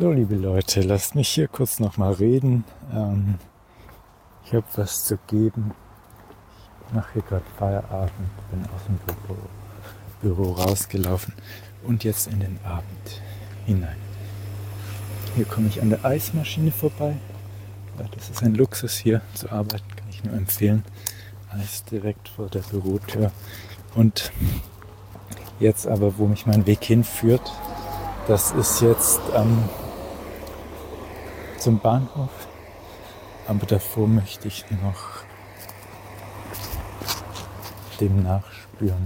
So, liebe Leute, lasst mich hier kurz nochmal reden. Ich habe was zu geben. Ich mache hier gerade Feierabend, bin aus dem Büro rausgelaufen und jetzt in den Abend hinein. Hier komme ich an der Eismaschine vorbei. Das ist ein Luxus, hier zu arbeiten, kann ich nur empfehlen. Eis direkt vor der Bürotür. Und jetzt aber, wo mich mein Weg hinführt, das ist jetzt zum Bahnhof. Aber davor möchte ich noch dem nachspüren,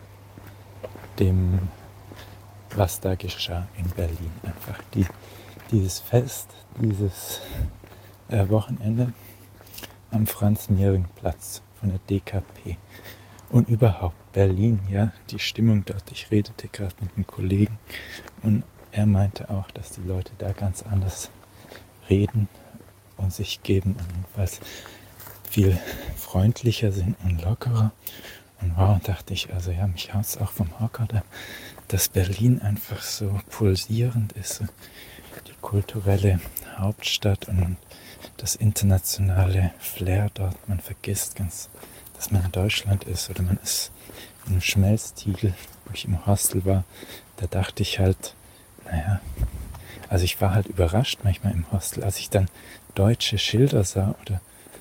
was da geschah in Berlin. Einfach dieses Fest, dieses Wochenende am Franz-Miering-Platz von der DKP. Und überhaupt Berlin, ja, die Stimmung dort. Ich redete gerade mit einem Kollegen und er meinte auch, dass die Leute da ganz anders reden und sich geben und jedenfalls viel freundlicher sind und lockerer. Und wow, dachte ich, also ja, mich haut's auch vom Hocker, dass Berlin einfach so pulsierend ist, so die kulturelle Hauptstadt und das internationale Flair dort. Man vergisst ganz, dass man in Deutschland ist oder man ist in einem Schmelztiegel, wo ich im Hostel war. Da dachte ich halt, naja, also ich war halt überrascht manchmal im Hostel, als ich dann deutsche Schilder sah oder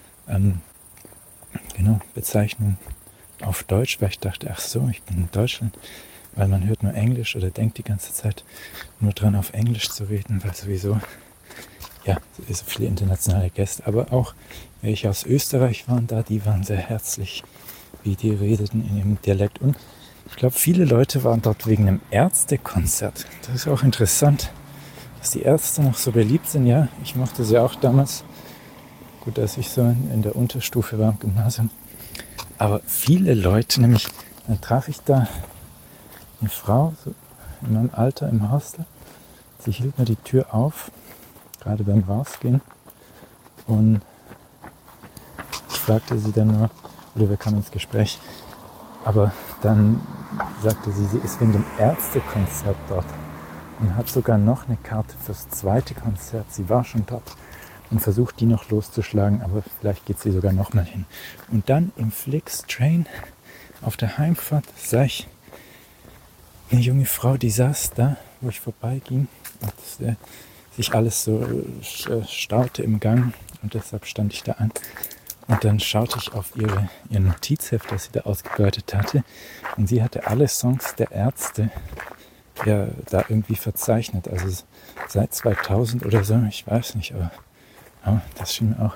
Bezeichnungen auf Deutsch, weil ich dachte, ach so, ich bin in Deutschland, weil man hört nur Englisch oder denkt die ganze Zeit nur dran, auf Englisch zu reden, weil sowieso, ja, so viele internationale Gäste, aber auch welche aus Österreich waren da, die waren sehr herzlich, wie die redeten in ihrem Dialekt. Und ich glaube, viele Leute waren dort wegen einem Ärztekonzert. Das ist auch interessant, dass die Ärzte noch so beliebt sind. Ja, ich mochte sie auch damals. Gut, als ich so in der Unterstufe war im Gymnasium. Aber viele Leute, nämlich, dann traf ich da eine Frau so in meinem Alter im Hostel. Sie hielt mir die Tür auf, gerade beim Rausgehen. Und ich fragte sie dann nur, oder wir kamen ins Gespräch. Aber dann sagte sie, sie ist wegen dem Ärztekonzert dort. Und hat sogar noch eine Karte fürs zweite Konzert. Sie war schon dort und versucht, die noch loszuschlagen, aber vielleicht geht sie sogar noch mal hin. Und dann im Flixtrain auf der Heimfahrt sah ich eine junge Frau, die saß da, wo ich vorbeiging und sich alles so staute im Gang und deshalb stand ich da an. Und dann schaute ich auf ihr Notizheft, das sie da ausgebreitet hatte, und sie hatte alle Songs der Ärzte ja da irgendwie verzeichnet, also seit 2000 oder so, ich weiß nicht, aber ja, das schien mir auch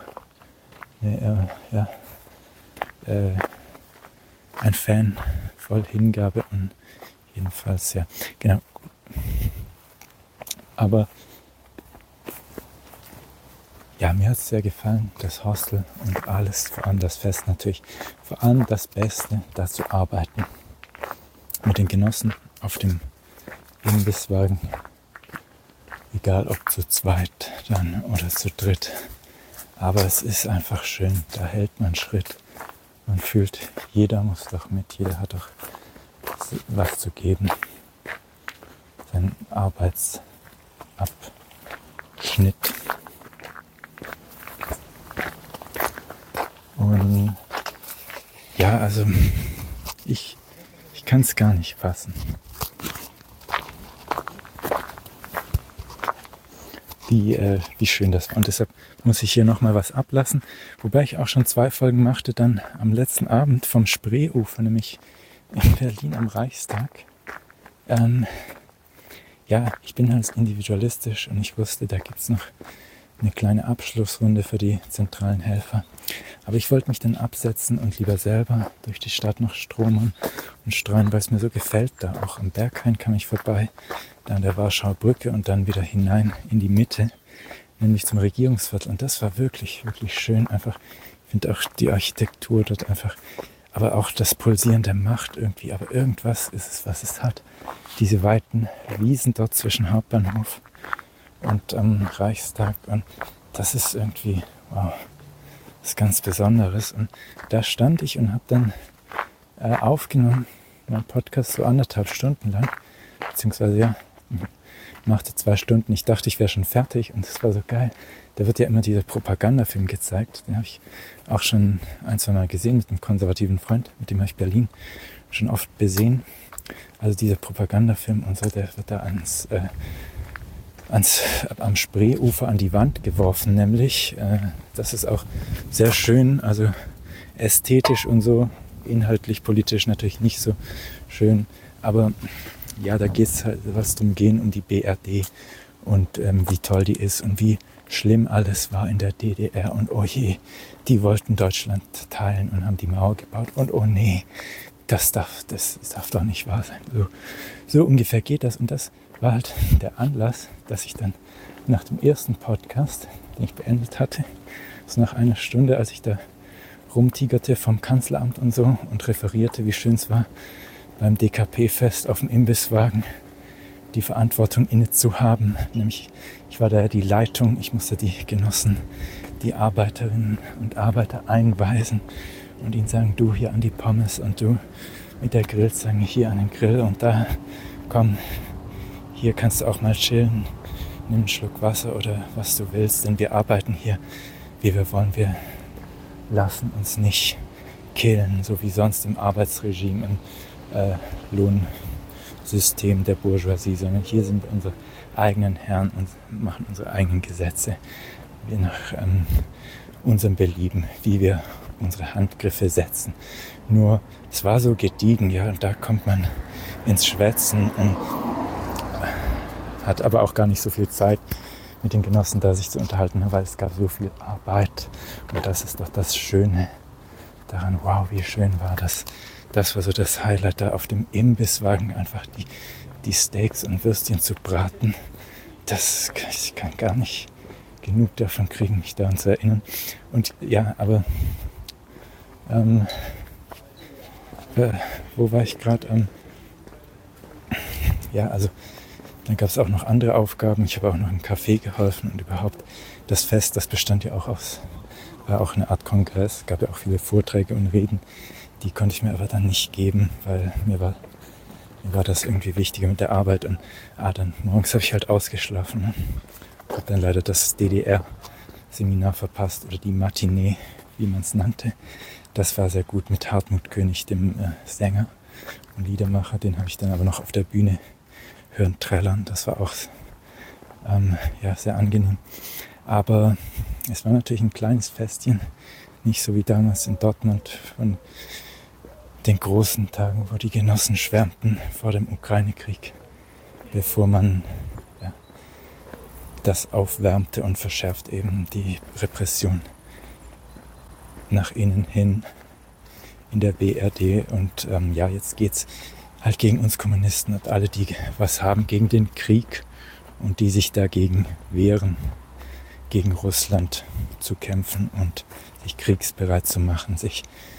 ein Fan voll Hingabe und jedenfalls, ja, genau. Aber ja, mir hat es sehr gefallen, das Hostel und alles, vor allem das Fest natürlich, vor allem das Beste, da zu arbeiten, mit den Genossen auf dem Imbisswagen, egal ob zu zweit dann oder zu dritt. Aber es ist einfach schön, da hält man Schritt. Man fühlt, jeder muss doch mit, jeder hat doch was zu geben. Sein Arbeitsabschnitt. Und ja, also ich kann es gar nicht fassen. Wie schön das war. Und deshalb muss ich hier nochmal was ablassen. Wobei ich auch schon 2 Folgen machte, dann am letzten Abend vom Spreeufer, nämlich in Berlin am Reichstag. Ja, ich bin halt individualistisch und ich wusste, da gibt es noch eine kleine Abschlussrunde für die zentralen Helfer. Aber ich wollte mich dann absetzen und lieber selber durch die Stadt noch stromern und streuen, weil es mir so gefällt da. Auch am Berghain kam ich vorbei, da an der Warschauer Brücke und dann wieder hinein in die Mitte, nämlich zum Regierungsviertel. Und das war wirklich, wirklich schön. Einfach, ich finde auch die Architektur dort einfach, aber auch das Pulsieren der Macht irgendwie. Aber irgendwas ist es, was es hat. Diese weiten Wiesen dort zwischen Hauptbahnhof und Reichstag. Und das ist irgendwie, wow, was ganz Besonderes. Und da stand ich und habe dann aufgenommen, meinen Podcast so 1,5 Stunden lang, beziehungsweise ja, machte 2 Stunden. Ich dachte, ich wäre schon fertig und es war so geil. Da wird ja immer dieser Propagandafilm gezeigt. Den habe ich auch schon 1-2 Mal gesehen mit einem konservativen Freund. Mit dem habe ich Berlin schon oft besehen. Also dieser Propagandafilm und so, der wird da am Spreeufer an die Wand geworfen, nämlich. Das ist auch sehr schön, also ästhetisch und so, inhaltlich, politisch natürlich nicht so schön. Aber ja, da geht es halt was drum gehen, um die BRD und wie toll die ist und wie schlimm alles war in der DDR und oh je, die wollten Deutschland teilen und haben die Mauer gebaut und oh nee, das darf doch nicht wahr sein. So ungefähr geht das und das war halt der Anlass, dass ich dann nach dem ersten Podcast, den ich beendet hatte, so nach einer Stunde, als ich da rumtigerte vom Kanzleramt und so und referierte, wie schön es war, beim DKP-Fest auf dem Imbisswagen die Verantwortung inne zu haben. Nämlich, ich war da ja die Leitung, ich musste die Genossen, die Arbeiterinnen und Arbeiter einweisen und ihnen sagen, du hier an die Pommes und du mit der Grillzange hier an den Grill und da, komm, hier kannst du auch mal chillen, nimm einen Schluck Wasser oder was du willst, denn wir arbeiten hier, wie wir wollen, wir lassen uns nicht killen, so wie sonst im Arbeitsregime, im Lohnsystem der Bourgeoisie, sondern hier sind wir unsere eigenen Herren und machen unsere eigenen Gesetze, wir nach unserem Belieben, wie wir unsere Handgriffe setzen. Nur, es war so gediegen, ja, und da kommt man ins Schwätzen und hat aber auch gar nicht so viel Zeit, mit den Genossen da sich zu unterhalten, weil es gab so viel Arbeit. Und das ist doch das Schöne daran. Wow, wie schön war das. Das war so das Highlight, da auf dem Imbisswagen einfach die Steaks und Würstchen zu braten. Ich kann gar nicht genug davon kriegen, mich daran zu erinnern. Und ja, aber wo war ich gerade? Ja, also dann gab es auch noch andere Aufgaben. Ich habe auch noch im Café geholfen und überhaupt das Fest, das bestand ja auch war auch eine Art Kongress. Es gab ja auch viele Vorträge und Reden. Die konnte ich mir aber dann nicht geben, weil mir war das irgendwie wichtiger mit der Arbeit. Und dann morgens habe ich halt ausgeschlafen. Ne? Habe dann leider das DDR-Seminar verpasst oder die Matinee, wie man es nannte. Das war sehr gut mit Hartmut König, dem Sänger und Liedermacher. Den habe ich dann aber noch auf der Bühne hören trällern. Das war auch sehr angenehm. Aber es war natürlich ein kleines Festchen. Nicht so wie damals in Dortmund von den großen Tagen, wo die Genossen schwärmten vor dem Ukraine-Krieg, bevor man das aufwärmte und verschärft eben die Repression nach innen hin in der BRD. Und jetzt geht's halt gegen uns Kommunisten und alle, die was haben gegen den Krieg und die sich dagegen wehren, gegen Russland zu kämpfen und sich kriegsbereit zu machen, sich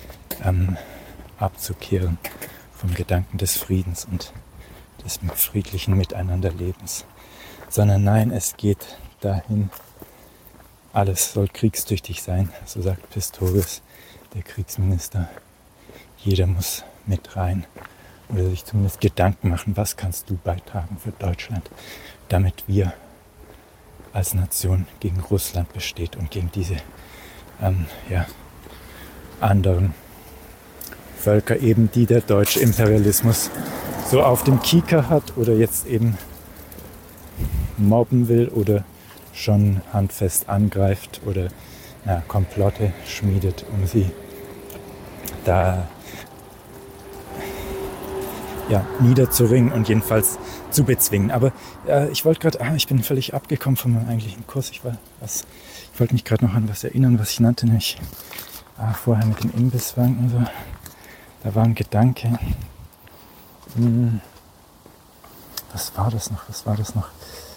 abzukehren vom Gedanken des Friedens und des friedlichen Miteinanderlebens. Sondern nein, es geht dahin, alles soll kriegstüchtig sein, so sagt Pistorius, der Kriegsminister. Jeder muss mit rein oder sich zumindest Gedanken machen, was kannst du beitragen für Deutschland, damit wir als Nation gegen Russland besteht und gegen diese anderen Völker eben, die der deutsche Imperialismus so auf dem Kieker hat oder jetzt eben mobben will oder schon handfest angreift oder Komplotte schmiedet, um sie da niederzuringen und jedenfalls zu bezwingen. Aber ich wollte gerade, ich bin völlig abgekommen von meinem eigentlichen Kurs. Ich wollte mich gerade noch an was erinnern, was ich nannte, nämlich vorher mit dem Imbisswagen und so. Da war ein Gedanke. Was war das noch?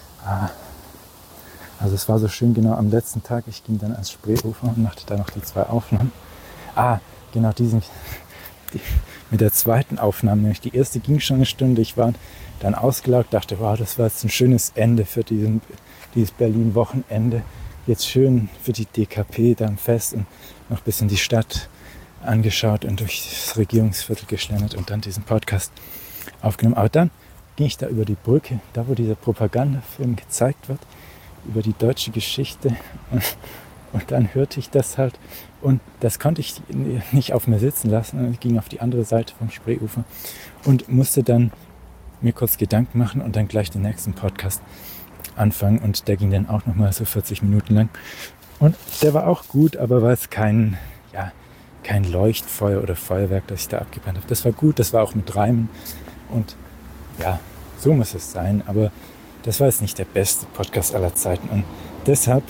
Also es war so schön, genau am letzten Tag, ich ging dann ans Spreeufer und machte da noch die 2 Aufnahmen. Genau mit der zweiten Aufnahme, nämlich die erste ging schon eine Stunde, ich war dann ausgelaugt, dachte, wow, das war jetzt ein schönes Ende für dieses Berlin-Wochenende. Jetzt schön für die DKP da im Fest und noch ein bisschen die Stadt angeschaut und durch das Regierungsviertel geschlendert und dann diesen Podcast aufgenommen. Aber dann ging ich da über die Brücke, da wo dieser Propagandafilm gezeigt wird, über die deutsche Geschichte und dann hörte ich das halt und das konnte ich nicht auf mir sitzen lassen und ich ging auf die andere Seite vom Spreeufer und musste dann mir kurz Gedanken machen und dann gleich den nächsten Podcast anfangen und der ging dann auch nochmal so 40 Minuten lang und der war auch gut, aber war es kein Leuchtfeuer oder Feuerwerk, das ich da abgebrannt habe. Das war gut, das war auch mit Reimen und ja, so muss es sein, aber das war jetzt nicht der beste Podcast aller Zeiten und deshalb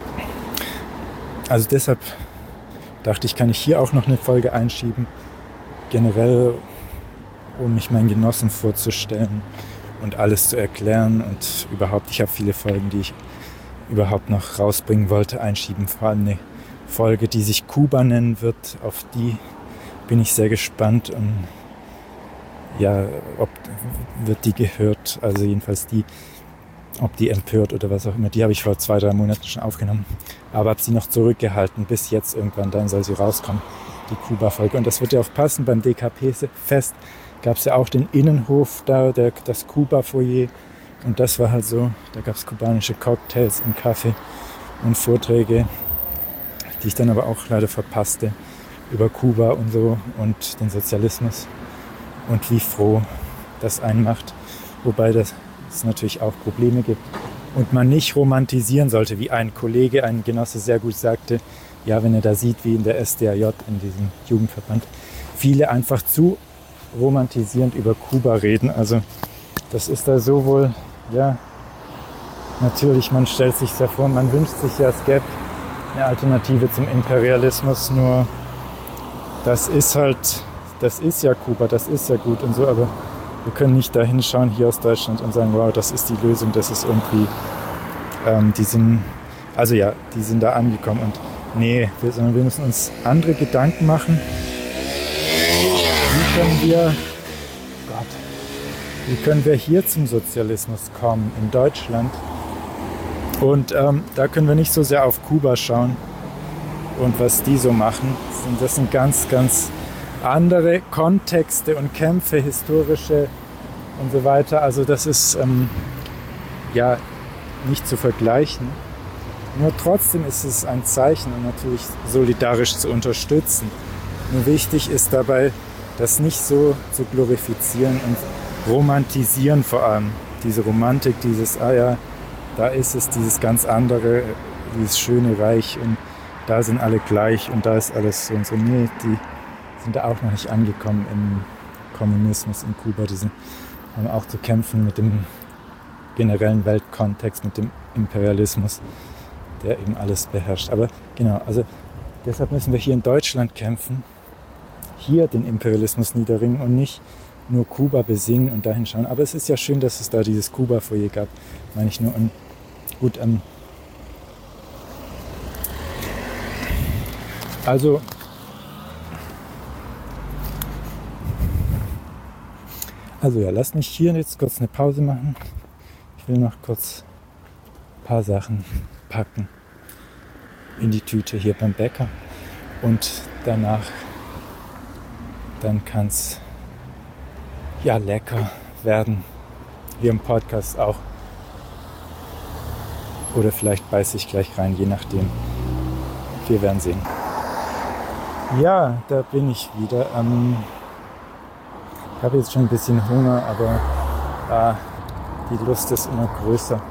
dachte ich, kann ich hier auch noch eine Folge einschieben, generell, um mich meinen Genossen vorzustellen und alles zu erklären und überhaupt, ich habe viele Folgen, die ich überhaupt noch rausbringen wollte, einschieben, vor allem eine Folge, die sich Kuba nennen wird, auf die bin ich sehr gespannt und ja, ob wird die gehört, also jedenfalls die, ob die empört oder was auch immer, die habe ich vor 2-3 Monaten schon aufgenommen, aber habe sie noch zurückgehalten, bis jetzt irgendwann, dann soll sie rauskommen, die Kuba-Folge. Und das wird ja auch passen, beim DKP-Fest gab es ja auch den Innenhof da, das Kuba-Foyer und das war halt so, da gab es kubanische Cocktails und Kaffee und Vorträge, die ich dann aber auch leider verpasste, über Kuba und so und den Sozialismus und wie froh das einen macht, wobei es natürlich auch Probleme gibt und man nicht romantisieren sollte, wie ein Kollege, ein Genosse sehr gut sagte, ja, wenn er da sieht, wie in der SDAJ, in diesem Jugendverband, viele einfach zu romantisierend über Kuba reden, also das ist da so wohl, ja, natürlich, man stellt sich ja vor, man wünscht sich ja, es gäbe eine Alternative zum Imperialismus, nur das ist ja Kuba, das ist ja gut und so, aber wir können nicht da hinschauen hier aus Deutschland und sagen, wow, das ist die Lösung, das ist irgendwie, die sind da angekommen und nee, sondern wir müssen uns andere Gedanken machen, wie können wir hier zum Sozialismus kommen in Deutschland und da können wir nicht so sehr auf Kuba schauen und was die so machen, das sind ganz, ganz andere Kontexte und Kämpfe, historische und so weiter. Also das ist nicht zu vergleichen. Nur trotzdem ist es ein Zeichen und natürlich solidarisch zu unterstützen. Nur wichtig ist dabei, das nicht so zu glorifizieren und romantisieren vor allem. Diese Romantik, da ist es, dieses ganz andere, dieses schöne Reich und da sind alle gleich und da ist alles so und so. Nee, die sind da auch noch nicht angekommen im Kommunismus in Kuba. Die haben auch zu kämpfen mit dem generellen Weltkontext, mit dem Imperialismus, der eben alles beherrscht. Aber genau, also deshalb müssen wir hier in Deutschland kämpfen, hier den Imperialismus niederringen und nicht nur Kuba besingen und dahin schauen. Aber es ist ja schön, dass es da dieses Kuba-Foyer gab, meine ich nur. Und gut, Also ja, lass mich hier jetzt kurz eine Pause machen. Ich will noch kurz ein paar Sachen packen in die Tüte hier beim Bäcker und danach dann kann es ja lecker werden, hier im Podcast auch. Oder vielleicht beiße ich gleich rein, je nachdem. Wir werden sehen. Ja, da bin ich wieder. Ich habe jetzt schon ein bisschen Hunger, aber die Lust ist immer größer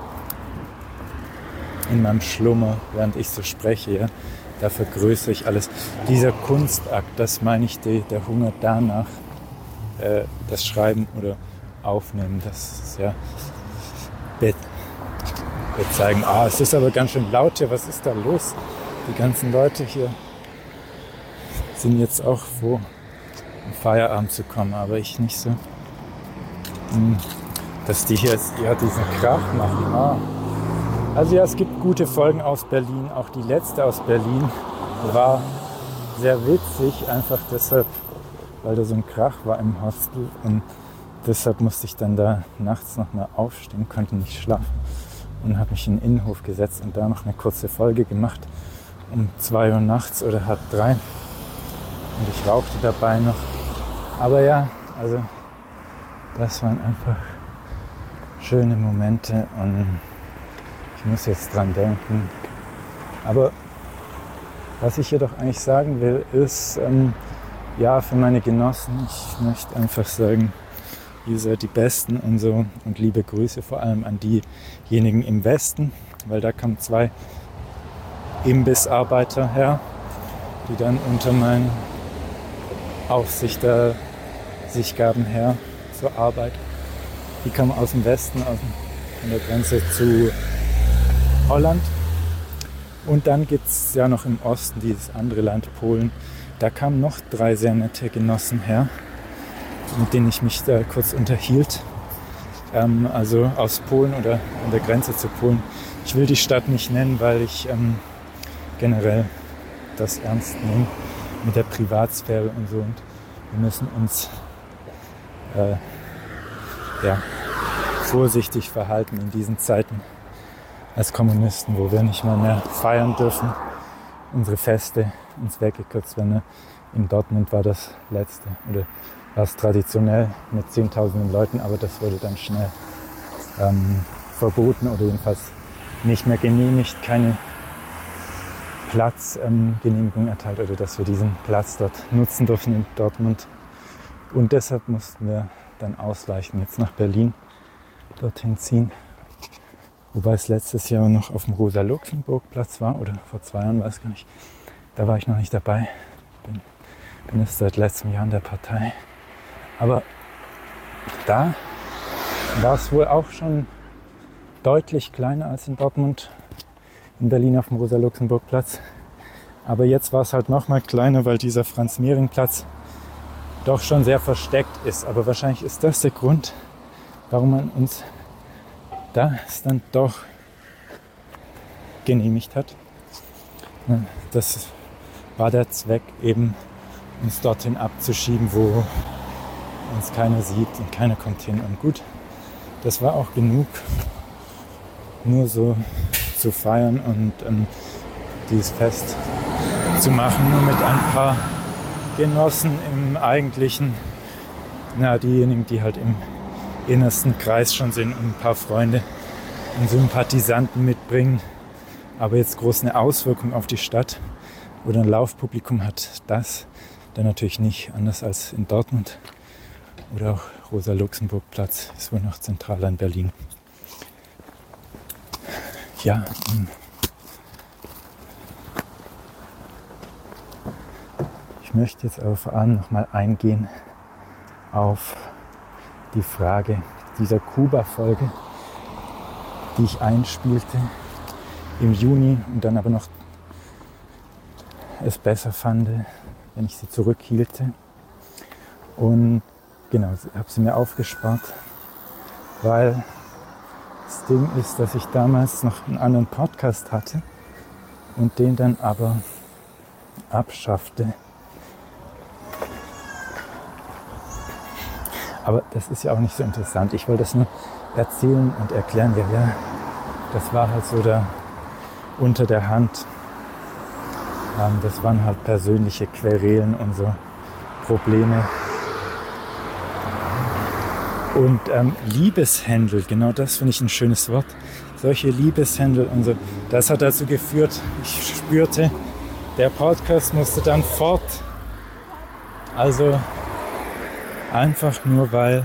in meinem Schlummer, während ich so spreche. Ja? Da vergrößere ich alles. Dieser Kunstakt, das meine ich, der Hunger danach, das Schreiben oder Aufnehmen, das ist ja wird zeigen, es ist aber ganz schön laut hier, was ist da los? Die ganzen Leute hier sind jetzt auch froh, im Feierabend zu kommen, aber ich nicht so. Dass die hier jetzt eher diesen Krach machen. Also ja, es gibt gute Folgen aus Berlin. Auch die letzte aus Berlin war sehr witzig, einfach deshalb, weil da so ein Krach war im Hostel und deshalb musste ich dann da nachts nochmal aufstehen, konnte nicht schlafen und habe mich in den Innenhof gesetzt und da noch eine kurze Folge gemacht um 2 Uhr nachts oder 2:30 und ich rauchte dabei noch. Aber ja, also das waren einfach schöne Momente und ich muss jetzt dran denken. Aber was ich hier doch eigentlich sagen will, ist, ja, für meine Genossen, ich möchte einfach sagen, ihr seid die Besten und so, und liebe Grüße vor allem an diejenigen im Westen, weil da kamen 2 Imbissarbeiter her, die dann unter meiner Aufsicht sich gaben her zur Arbeit. Die kamen aus dem Westen, von der Grenze zu Holland. Und dann gibt es ja noch im Osten dieses andere Land, Polen. Da kamen noch 3 sehr nette Genossen her, mit denen ich mich da kurz unterhielt. Also aus Polen oder an der Grenze zu Polen. Ich will die Stadt nicht nennen, weil ich generell das ernst nehme mit der Privatsphäre und so. Und wir müssen uns vorsichtig verhalten in diesen Zeiten als Kommunisten, wo wir nicht mal mehr feiern dürfen. Unsere Feste uns weggekürzt werden. In Dortmund war das letzte, oder war es traditionell mit Zehntausenden Leuten, aber das wurde dann schnell verboten oder jedenfalls nicht mehr genehmigt, keine Platzgenehmigung erteilt oder dass wir diesen Platz dort nutzen dürfen in Dortmund. Und deshalb mussten wir dann ausweichen, jetzt nach Berlin dorthin ziehen. Wobei es letztes Jahr noch auf dem Rosa-Luxemburg-Platz war oder vor 2 Jahren, weiß gar nicht. Da war ich noch nicht dabei. Bin jetzt seit letztem Jahr in der Partei. Aber da war es wohl auch schon deutlich kleiner als in Dortmund, in Berlin auf dem Rosa-Luxemburg-Platz. Aber jetzt war es halt noch mal kleiner, weil dieser Franz-Mehring-Platz doch schon sehr versteckt ist. Aber wahrscheinlich ist das der Grund, warum man uns das dann doch genehmigt hat. Das war der Zweck, eben uns dorthin abzuschieben, wo uns keiner sieht und keiner kommt hin. Und gut, das war auch genug, nur so zu feiern und dieses Fest zu machen, nur mit ein paar Genossen im eigentlichen, diejenigen, die halt im innersten Kreis schon sind und ein paar Freunde und Sympathisanten mitbringen. Aber jetzt groß eine Auswirkung auf die Stadt oder ein Laufpublikum hat das dann natürlich nicht, anders als in Dortmund oder auch Rosa-Luxemburg-Platz ist wohl noch zentraler in Berlin. Ja, ich möchte jetzt aber vor allem nochmal eingehen auf die Frage dieser Kuba-Folge, die ich einspielte im Juni und dann aber noch es besser fand, wenn ich sie zurückhielte. Und genau, habe sie mir aufgespart, weil das Ding ist, dass ich damals noch einen anderen Podcast hatte und den dann aber abschaffte. Aber das ist ja auch nicht so interessant. Ich wollte das nur erzählen und erklären. Ja, das war halt so da unter der Hand. Das waren halt persönliche Querelen und so Probleme. Und Liebeshändel, genau das finde ich ein schönes Wort. Solche Liebeshändel und so, das hat dazu geführt, ich spürte, der Podcast musste dann fort. Also einfach nur, weil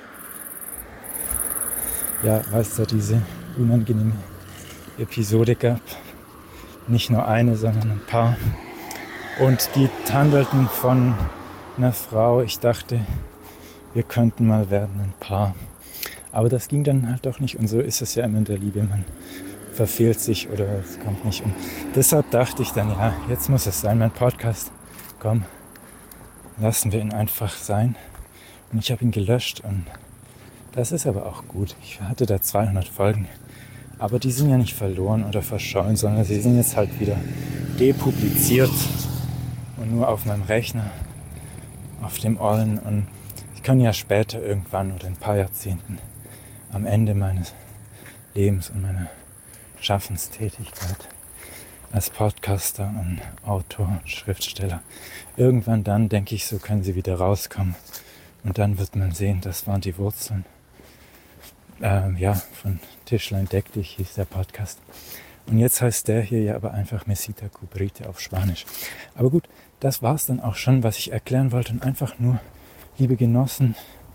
es da diese unangenehme Episode gab. Nicht nur eine, sondern ein paar. Und die handelten von einer Frau. Ich dachte, wir könnten mal werden, ein Paar. Aber das ging dann halt doch nicht. Und so ist es ja immer in der Liebe. Man verfehlt sich oder es kommt nicht um. Deshalb dachte ich dann, ja, jetzt muss es sein, mein Podcast. Komm, lassen wir ihn einfach sein. Und ich habe ihn gelöscht und das ist aber auch gut. Ich hatte da 200 Folgen. Aber die sind ja nicht verloren oder verschollen, sondern sie sind jetzt halt wieder depubliziert und nur auf meinem Rechner, auf dem Ollen. Und ich kann ja später irgendwann oder in ein paar Jahrzehnten am Ende meines Lebens und meiner Schaffenstätigkeit als Podcaster und Autor und Schriftsteller, irgendwann dann, denke ich, so können sie wieder rauskommen. Und dann wird man sehen, das waren die Wurzeln. von Tischlein deck dich hieß der Podcast. Und jetzt heißt der hier ja aber einfach Mesita Cubrite auf Spanisch. Aber gut, das war es dann auch schon, was ich erklären wollte. Und einfach nur, liebe Genossen,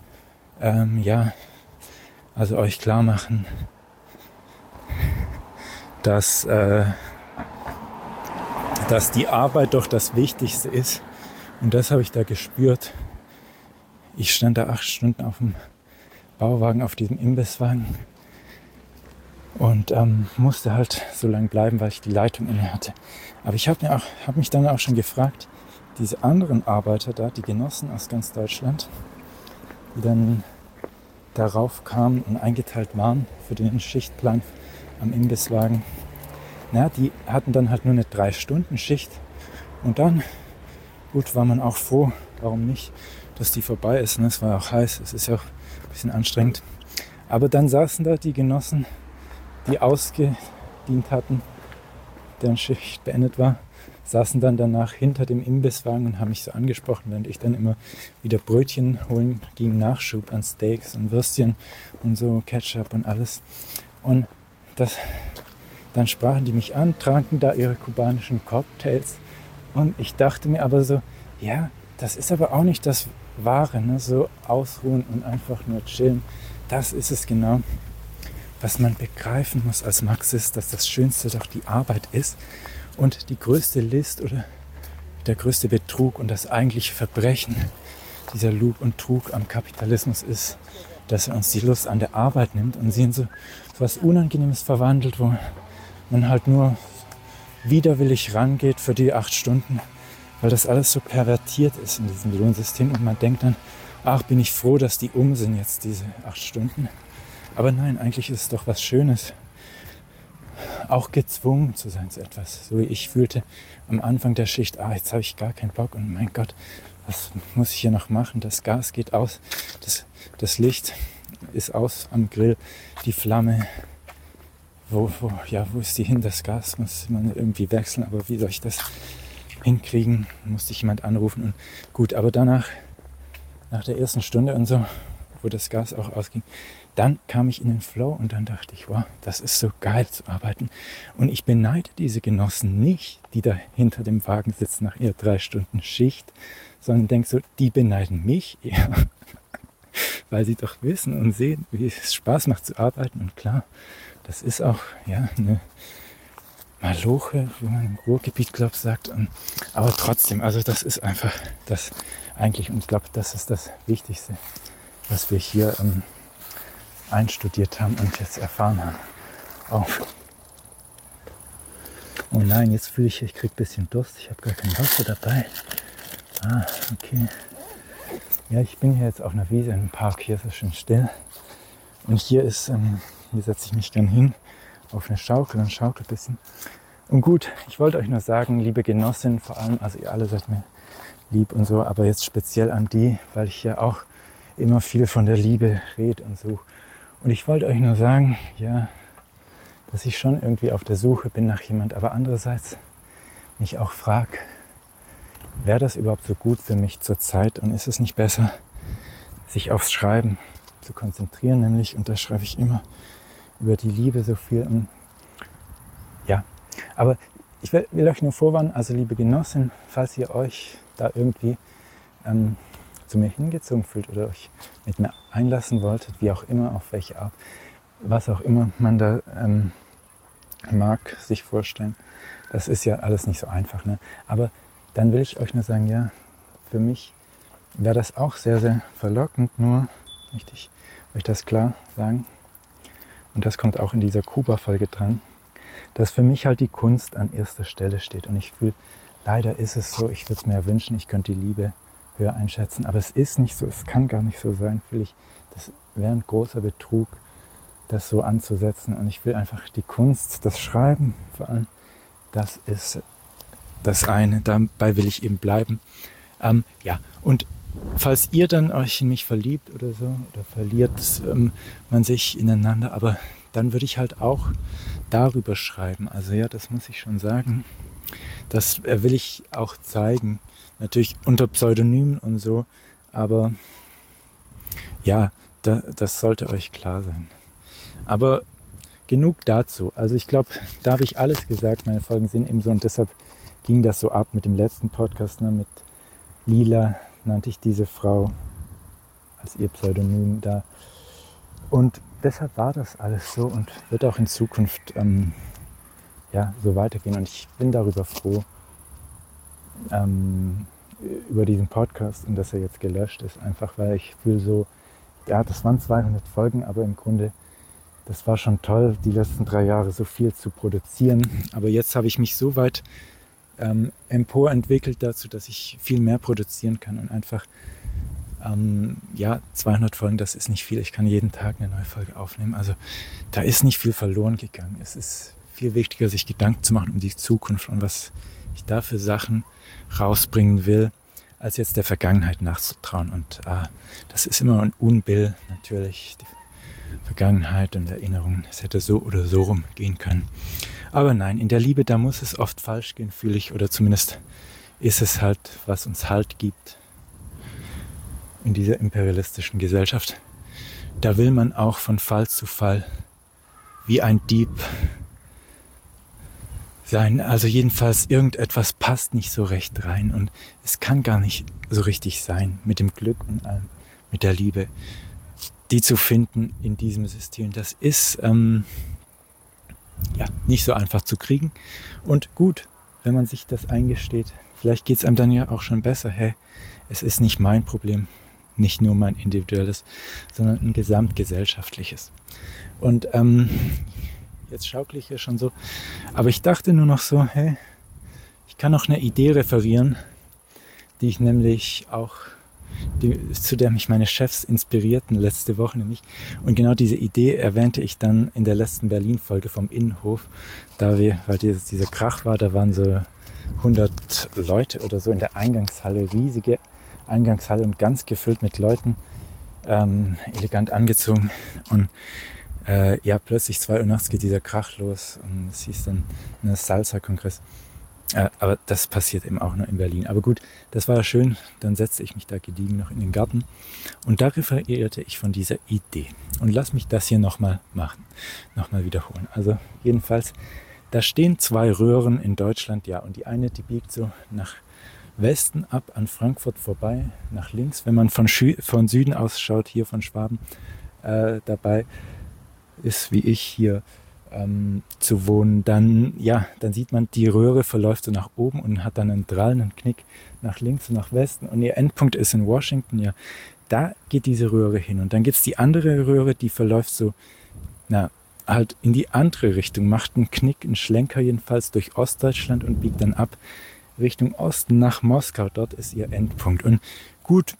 also euch klar machen, dass die Arbeit doch das Wichtigste ist. Und das habe ich da gespürt. Ich stand da 8 Stunden auf dem Bauwagen, auf diesem Imbisswagen und musste halt so lange bleiben, weil ich die Leitung inne hatte. Aber ich habe mich dann auch schon gefragt, diese anderen Arbeiter da, die Genossen aus ganz Deutschland, die dann darauf kamen und eingeteilt waren für den Schichtplan am Imbisswagen, die hatten dann halt nur eine 3-Stunden-Schicht und dann, gut, war man auch froh, warum nicht, dass die vorbei ist. Es war auch heiß, es ist ja auch ein bisschen anstrengend. Aber dann saßen da die Genossen, die ausgedient hatten, deren Schicht beendet war, saßen dann danach hinter dem Imbisswagen und haben mich so angesprochen, während ich dann immer wieder Brötchen holen ging, Nachschub an Steaks und Würstchen und so, Ketchup und alles. Und dann sprachen die mich an, tranken da ihre kubanischen Cocktails und ich dachte mir aber so, ja, das ist aber auch nicht das Wahre, ne? So ausruhen und einfach nur chillen. Das ist es genau, was man begreifen muss als Marxist, dass das Schönste doch die Arbeit ist und die größte List oder der größte Betrug und das eigentliche Verbrechen dieser Lug und Trug am Kapitalismus ist, dass er uns die Lust an der Arbeit nimmt und sie in so was Unangenehmes verwandelt, wo man halt nur widerwillig rangeht für die 8 Stunden, weil das alles so pervertiert ist in diesem Lohnsystem und man denkt dann, ach, bin ich froh, dass die sind jetzt, diese 8 Stunden. Aber nein, eigentlich ist es doch was Schönes, auch gezwungen zu sein zu etwas. So wie ich fühlte am Anfang der Schicht, jetzt habe ich gar keinen Bock und mein Gott, was muss ich hier noch machen? Das Gas geht aus, das Licht ist aus am Grill, die Flamme, wo ist die hin? Das Gas muss man irgendwie wechseln, aber wie soll ich das hinkriegen? Musste ich jemand anrufen und gut, aber danach, nach der ersten Stunde und so, wo das Gas auch ausging, dann kam ich in den Flow und dann dachte ich, wow, das ist so geil zu arbeiten. Und ich beneide diese Genossen nicht, die da hinter dem Wagen sitzen nach ihrer 3 Stunden Schicht, sondern denke so, die beneiden mich eher, weil sie doch wissen und sehen, wie es Spaß macht zu arbeiten. Und klar, das ist auch eine Maloche, wie man im Ruhrgebiet, glaube ich, sagt. Aber trotzdem, also das ist einfach das eigentlich, und ich glaube, das ist das Wichtigste, was wir hier einstudiert haben und jetzt erfahren haben. Oh nein, jetzt fühle ich kriege ein bisschen Durst. Ich habe gar kein Wasser dabei. Okay. Ja, ich bin hier jetzt auf einer Wiese im Park. Hier ist es schön still. Und hier setze ich mich dann hin auf eine Schaukel und schaukel ein bisschen. Und gut, ich wollte euch nur sagen, liebe Genossinnen, vor allem, also ihr alle seid mir lieb und so, aber jetzt speziell an die, weil ich ja auch immer viel von der Liebe rede und so. Und ich wollte euch nur sagen, dass ich schon irgendwie auf der Suche bin nach jemand, aber andererseits mich auch frage, wäre das überhaupt so gut für mich zur Zeit und ist es nicht besser, sich aufs Schreiben zu konzentrieren, nämlich, und da schreibe ich immer über die Liebe so viel. Und aber ich will euch nur vorwarnen, also liebe Genossen, falls ihr euch da irgendwie zu mir hingezogen fühlt oder euch mit mir einlassen wolltet, wie auch immer, auf welche Art, was auch immer man da mag sich vorstellen. Das ist ja alles nicht so einfach, ne? Aber dann will ich euch nur sagen, für mich wäre das auch sehr, sehr verlockend, nur möchte ich euch das klar sagen. Und das kommt auch in dieser Kuba-Folge dran, dass für mich halt die Kunst an erster Stelle steht. Und ich fühle, leider ist es so, ich würde es mir ja wünschen, ich könnte die Liebe höher einschätzen, aber es ist nicht so, es kann gar nicht so sein, das wäre ein großer Betrug, das so anzusetzen. Und ich will einfach die Kunst, das Schreiben vor allem, das ist das eine, dabei will ich eben bleiben. Und falls ihr dann euch in mich verliebt oder so, oder verliert man sich ineinander, aber dann würde ich halt auch darüber schreiben. Also das muss ich schon sagen. Das will ich auch zeigen. Natürlich unter Pseudonymen und so, aber das sollte euch klar sein. Aber genug dazu. Also ich glaube, da habe ich alles gesagt. Meine Folgen sind eben so und deshalb ging das so ab mit dem letzten Podcast, ne, mit Lila nannte ich diese Frau als ihr Pseudonym da. Und deshalb war das alles so und wird auch in Zukunft so weitergehen. Und ich bin darüber froh, über diesen Podcast und dass er jetzt gelöscht ist. Einfach weil ich fühle so, ja, das waren 200 Folgen, aber im Grunde, das war schon toll, die letzten 3 Jahre so viel zu produzieren. Aber jetzt habe ich mich so weit emporentwickelt dazu, dass ich viel mehr produzieren kann und einfach 200 Folgen, das ist nicht viel. Ich kann jeden Tag eine neue Folge aufnehmen. Also da ist nicht viel verloren gegangen. Es ist viel wichtiger, sich Gedanken zu machen um die Zukunft und was ich da für Sachen rausbringen will, als jetzt der Vergangenheit nachzutrauen. Und das ist immer ein Unbill, natürlich, die Vergangenheit und Erinnerungen. Es hätte so oder so rumgehen können. Aber nein, in der Liebe, da muss es oft falsch gehen, fühle ich. Oder zumindest ist es halt, was uns Halt gibt in dieser imperialistischen Gesellschaft. Da will man auch von Fall zu Fall wie ein Dieb sein. Also jedenfalls irgendetwas passt nicht so recht rein und es kann gar nicht so richtig sein mit dem Glück und allem, mit der Liebe, die zu finden in diesem System. Das ist nicht so einfach zu kriegen und gut, wenn man sich das eingesteht. Vielleicht geht es einem dann ja auch schon besser. Hey, es ist nicht mein Problem, nicht nur mein individuelles, sondern ein gesamtgesellschaftliches. Und jetzt schaukle ich ja schon so, aber ich dachte nur noch so, hey, ich kann noch eine Idee referieren, die ich nämlich auch, zu der mich meine Chefs inspirierten letzte Woche nämlich. Und genau diese Idee erwähnte ich dann in der letzten Berlin-Folge vom Innenhof, weil dieser Krach war, da waren so 100 Leute oder so in der Eingangshalle, riesige Eingangshalle und ganz gefüllt mit Leuten, elegant angezogen und plötzlich 2 Uhr nachts geht dieser Krach los und es hieß dann ein Salsa-Kongress. Aber das passiert eben auch nur in Berlin. Aber gut, das war ja schön. Dann setzte ich mich da gediegen noch in den Garten und da referierte ich von dieser Idee. Und lass mich das hier nochmal machen, nochmal wiederholen. Also jedenfalls, da stehen 2 Röhren in Deutschland, ja, und die eine, die biegt so nach Westen ab an Frankfurt vorbei, nach links. Wenn man von Süden aus schaut, hier von Schwaben, dabei ist wie ich hier zu wohnen, dann sieht man, die Röhre verläuft so nach oben und hat dann einen drallenden Knick nach links und nach Westen und ihr Endpunkt ist in Washington, ja, da geht diese Röhre hin und dann gibt es die andere Röhre, die verläuft so, halt in die andere Richtung, macht einen Knick, einen Schlenker jedenfalls durch Ostdeutschland und biegt dann ab Richtung Osten nach Moskau, dort ist ihr Endpunkt und gut,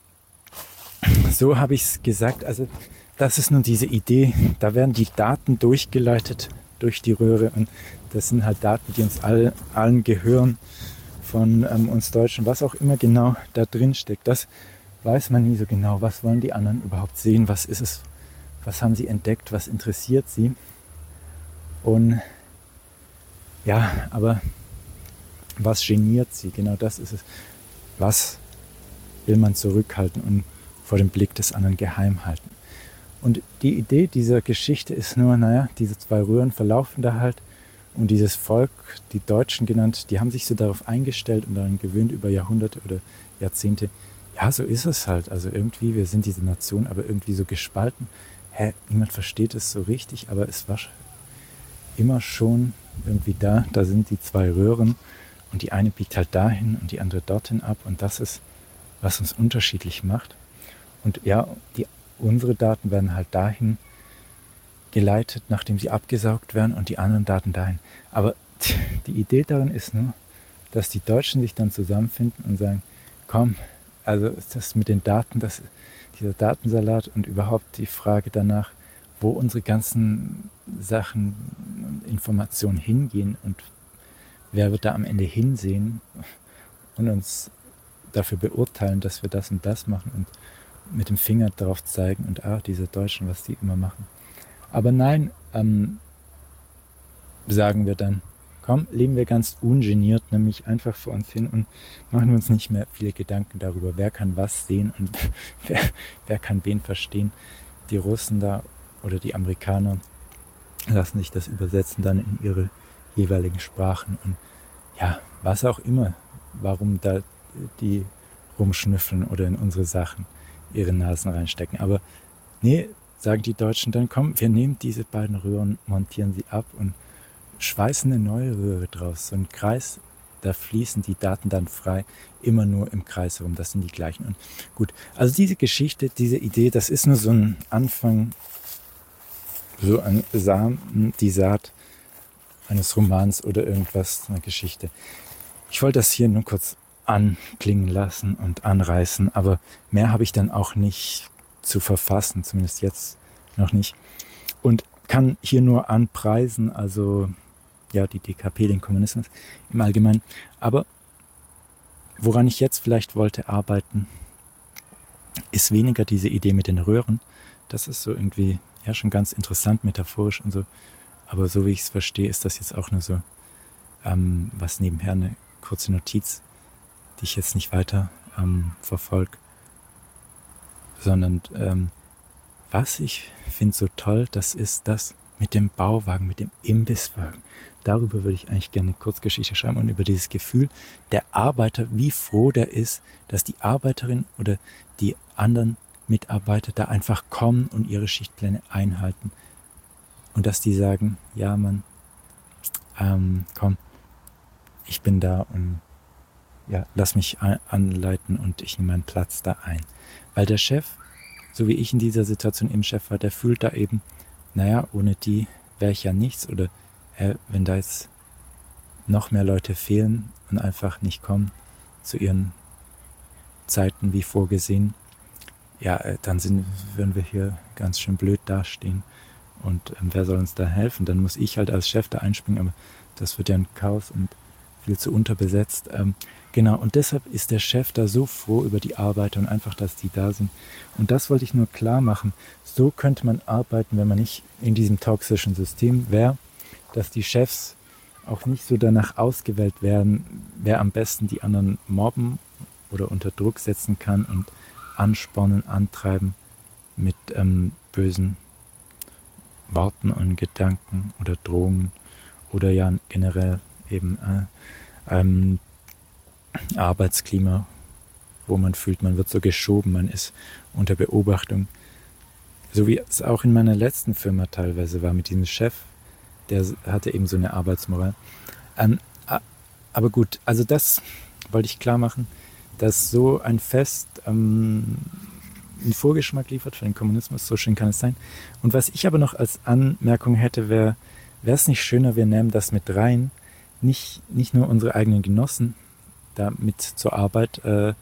so habe ich es gesagt, also das ist nun diese Idee, da werden die Daten durchgeleitet durch die Röhre und das sind halt Daten, die uns allen gehören, von uns Deutschen, was auch immer genau da drin steckt. Das weiß man nie so genau. Was wollen die anderen überhaupt sehen? Was ist es? Was haben sie entdeckt? Was interessiert sie? Und ja, aber was geniert sie? Genau das ist es. Was will man zurückhalten und vor dem Blick des anderen geheim halten? Und die Idee dieser Geschichte ist nur, diese 2 Röhren verlaufen da halt und dieses Volk, die Deutschen genannt, die haben sich so darauf eingestellt und daran gewöhnt über Jahrhunderte oder Jahrzehnte. Ja, so ist es halt. Also irgendwie, wir sind diese Nation, aber irgendwie so gespalten. Niemand versteht es so richtig, aber es war immer schon irgendwie da. Da sind die 2 Röhren und die eine biegt halt dahin und die andere dorthin ab und das ist, was uns unterschiedlich macht. Und ja, unsere Daten werden halt dahin geleitet, nachdem sie abgesaugt werden und die anderen Daten dahin. Aber die Idee darin ist nur, dass die Deutschen sich dann zusammenfinden und sagen, komm, also das mit den Daten, dieser Datensalat und überhaupt die Frage danach, wo unsere ganzen Sachen, Informationen hingehen und wer wird da am Ende hinsehen und uns dafür beurteilen, dass wir das und das machen und mit dem Finger darauf zeigen und diese Deutschen, was die immer machen. Aber nein, sagen wir dann, komm, leben wir ganz ungeniert, nämlich einfach vor uns hin und machen uns nicht mehr viele Gedanken darüber, wer kann was sehen und wer kann wen verstehen. Die Russen da oder die Amerikaner lassen sich das übersetzen dann in ihre jeweiligen Sprachen und ja, was auch immer, warum da die rumschnüffeln oder in unsere Sachen ihre Nasen reinstecken. Aber nee, sagen die Deutschen dann, komm, wir nehmen diese beiden Röhren, montieren sie ab und schweißen eine neue Röhre draus. So ein Kreis, da fließen die Daten dann frei, immer nur im Kreis herum. Das sind die gleichen. Und gut, also diese Geschichte, diese Idee, das ist nur so ein Anfang, so ein Samen, die Saat eines Romans oder irgendwas, eine Geschichte. Ich wollte das hier nur kurz anklingen lassen und anreißen, aber mehr habe ich dann auch nicht zu verfassen, zumindest jetzt noch nicht. Und kann hier nur anpreisen, also ja, die DKP, den Kommunismus im Allgemeinen. Aber woran ich jetzt vielleicht wollte arbeiten, ist weniger diese Idee mit den Röhren. Das ist so irgendwie ja schon ganz interessant, metaphorisch und so. Aber so wie ich es verstehe, ist das jetzt auch nur so was nebenher, eine kurze Notiz, die ich jetzt nicht weiter verfolge. Sondern was ich finde so toll, das ist das mit dem Bauwagen, mit dem Imbisswagen. Darüber würde ich eigentlich gerne eine Kurzgeschichte schreiben und über dieses Gefühl der Arbeiter, wie froh der ist, dass die Arbeiterin oder die anderen Mitarbeiter da einfach kommen und ihre Schichtpläne einhalten. Und dass die sagen, ja Mann, komm, ich bin da und ja, lass mich anleiten und ich nehme meinen Platz da ein. Weil der Chef, so wie ich in dieser Situation eben Chef war, der fühlt da eben, naja, ohne die wäre ich ja nichts oder wenn da jetzt noch mehr Leute fehlen und einfach nicht kommen zu ihren Zeiten wie vorgesehen, ja, dann würden wir hier ganz schön blöd dastehen und wer soll uns da helfen? Dann muss ich halt als Chef da einspringen, aber das wird ja ein Chaos und viel zu unterbesetzt. Genau, und deshalb ist der Chef da so froh über die Arbeiter und einfach, dass die da sind. Und das wollte ich nur klar machen. So könnte man arbeiten, wenn man nicht in diesem toxischen System wäre, dass die Chefs auch nicht so danach ausgewählt werden, wer am besten die anderen mobben oder unter Druck setzen kann und anspornen, antreiben mit bösen Worten und Gedanken oder Drohungen oder ja generell eben Arbeitsklima, wo man fühlt, man wird so geschoben, man ist unter Beobachtung. So wie es auch in meiner letzten Firma teilweise war mit diesem Chef, der hatte eben so eine Arbeitsmoral. Aber gut, also das wollte ich klar machen, dass so ein Fest einen Vorgeschmack liefert für den Kommunismus, so schön kann es sein. Und was ich aber noch als Anmerkung hätte, wäre es nicht schöner, wir nehmen das mit rein, nicht nur unsere eigenen Genossen da mit zur Arbeit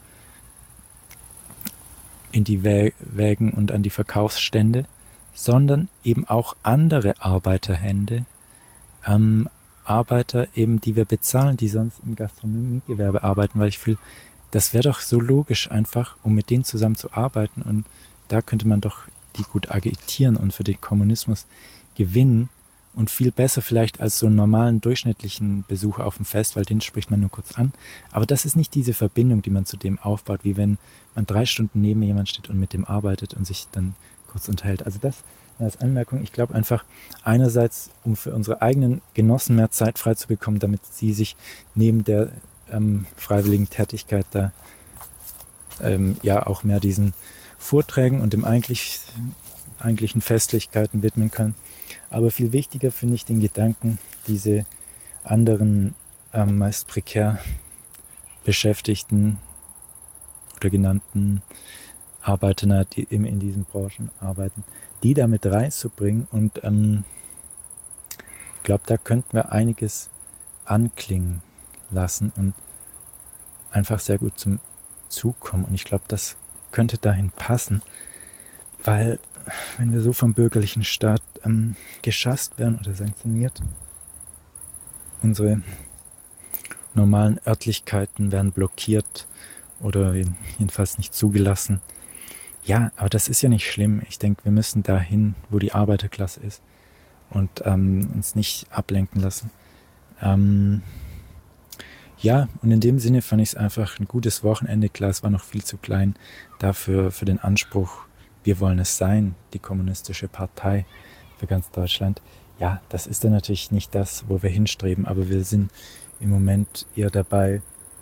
in die Wägen und an die Verkaufsstände, sondern eben auch andere Arbeiterhände, Arbeiter eben, die wir bezahlen, die sonst im Gastronomiegewerbe arbeiten, weil ich fühle, das wäre doch so logisch einfach, um mit denen zusammen zu arbeiten und da könnte man doch die gut agitieren und für den Kommunismus gewinnen und viel besser vielleicht als so einen normalen durchschnittlichen Besucher auf dem Fest, weil den spricht man nur kurz an. Aber das ist nicht diese Verbindung, die man zu dem aufbaut, wie wenn man 3 Stunden neben jemand steht und mit dem arbeitet und sich dann kurz unterhält. Also das als Anmerkung, ich glaube einfach einerseits, um für unsere eigenen Genossen mehr Zeit frei zu bekommen, damit sie sich neben der freiwilligen Tätigkeit da ja auch mehr diesen Vorträgen und dem eigentlichen Festlichkeiten widmen können. Aber viel wichtiger finde ich den Gedanken, diese anderen meist prekär Beschäftigten oder genannten Arbeiter, die eben in diesen Branchen arbeiten, die damit reinzubringen. Und ich glaube, da könnten wir einiges anklingen lassen und einfach sehr gut zum Zug kommen. Und ich glaube, das könnte dahin passen, weil wenn wir so vom bürgerlichen Staat geschasst werden oder sanktioniert, unsere normalen Örtlichkeiten werden blockiert oder jedenfalls nicht zugelassen. Ja, aber das ist ja nicht schlimm. Ich denke, wir müssen dahin, wo die Arbeiterklasse ist und uns nicht ablenken lassen. Ja, und in dem Sinne fand ich es einfach ein gutes Wochenende. Klar, es war noch viel zu klein dafür, für den Anspruch, wir wollen es sein, die kommunistische Partei für ganz Deutschland. ja, das ist dann natürlich nicht das, wo wir hinstreben, aber wir sind im Moment eher dabei,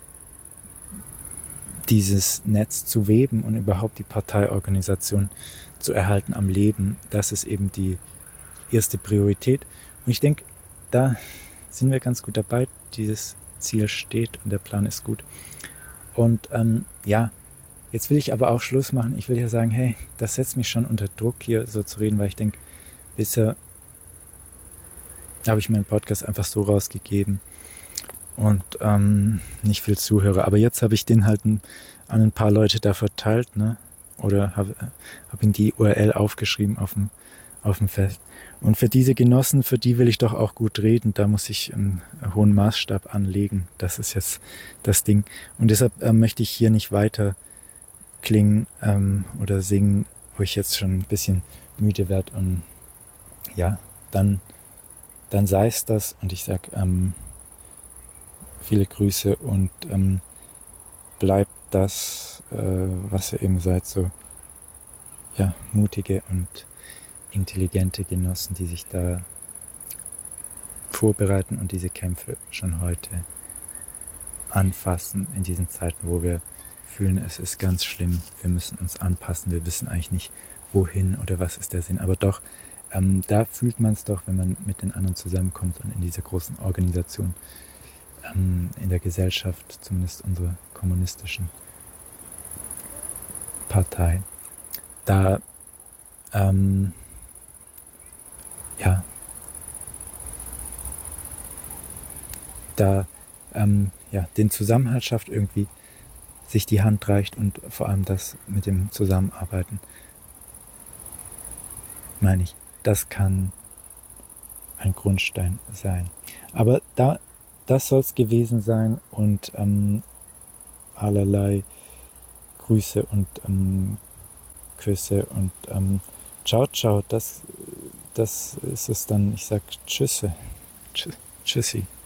dieses Netz zu weben und überhaupt die Parteiorganisation zu erhalten am Leben. Das ist eben die erste Priorität. Und ich denke, da sind wir ganz gut dabei. Dieses Ziel steht und der Plan ist gut. Und ja, jetzt will ich aber auch Schluss machen. Ich will ja sagen, hey, das setzt mich schon unter Druck, hier so zu reden, weil ich denke, bisher habe ich meinen Podcast einfach so rausgegeben und nicht viel Zuhörer. Aber jetzt habe ich den halt an ein paar Leute da verteilt, ne? Oder habe ihm die URL aufgeschrieben auf dem Fest. Und für diese Genossen, für die will ich doch auch gut reden. Da muss ich einen hohen Maßstab anlegen. Das ist jetzt das Ding. Und deshalb möchte ich hier nicht weiter klingen oder singen, wo ich jetzt schon ein bisschen müde werde. Und ja, dann sei es das. Und ich sage viele Grüße und bleibt das, was ihr eben seid, so ja, mutige und intelligente Genossen, die sich da vorbereiten und diese Kämpfe schon heute anfassen in diesen Zeiten, wo wir fühlen, es ist ganz schlimm, wir müssen uns anpassen, wir wissen eigentlich nicht, wohin oder was ist der Sinn, aber doch, da fühlt man es doch, wenn man mit den anderen zusammenkommt und in dieser großen Organisation, in der Gesellschaft, zumindest unserer kommunistischen Partei, da ja, da ja, den Zusammenhalt schafft, irgendwie sich die Hand reicht und vor allem das mit dem Zusammenarbeiten, meine ich, das kann ein Grundstein sein. Aber das soll es gewesen sein und allerlei Grüße und Küsse und ciao, ciao, das ist es dann. Ich sag Tschüsse. Tschüssi.